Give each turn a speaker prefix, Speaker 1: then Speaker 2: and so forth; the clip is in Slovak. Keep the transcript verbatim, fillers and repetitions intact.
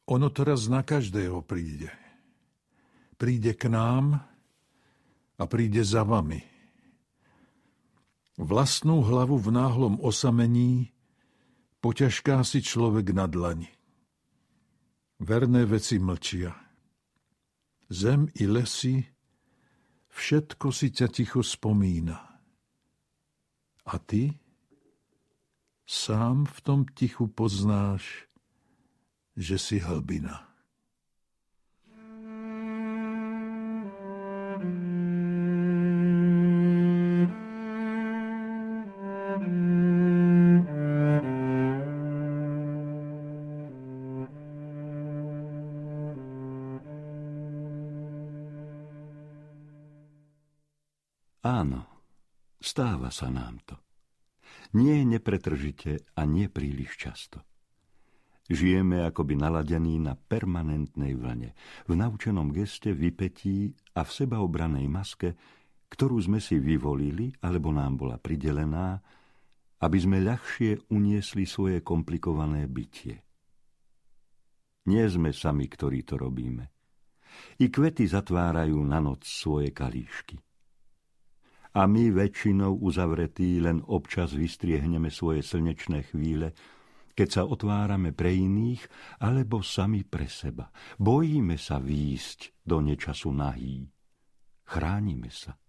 Speaker 1: Ono teraz na každého príde. Príde k nám a príde za vami. Vlastnú hlavu v náhlom osamení poťažká si človek na dlani. Verné veci mlčia. Zem i lesy, všetko si ťa ticho spomína. A ty sám v tom tichu poznáš, že si hlbina.
Speaker 2: Áno, stáva sa nám to. Nie nepretržite a nie príliš často. Žijeme akoby naladení na permanentnej vlne, v naučenom geste, vypetí a v sebaobranej maske, ktorú sme si vyvolili, alebo nám bola pridelená, aby sme ľahšie uniesli svoje komplikované bytie. Nie sme sami, ktorí to robíme. I kvety zatvárajú na noc svoje kalíšky. A my väčšinou uzavretí len občas vystriehneme svoje slnečné chvíle, keď sa otvárame pre iných, alebo sami pre seba. Bojíme sa výjsť do nečasu nahý. Chránime sa.